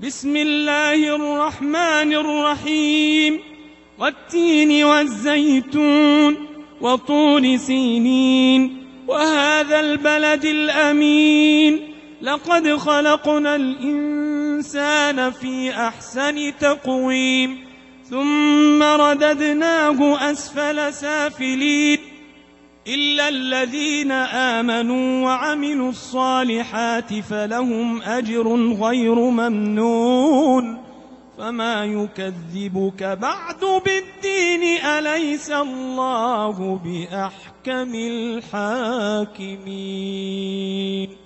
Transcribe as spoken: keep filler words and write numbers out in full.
بسم الله الرحمن الرحيم والتين والزيتون وطور سينين وهذا البلد الأمين لقد خلقنا الإنسان في أحسن تقويم ثم رددناه أسفل سافلين إلا الذين آمنوا وعملوا الصالحات فلهم أجر غير ممنون فما يكذبك بعد بالدين أليس الله بأحكم الحاكمين.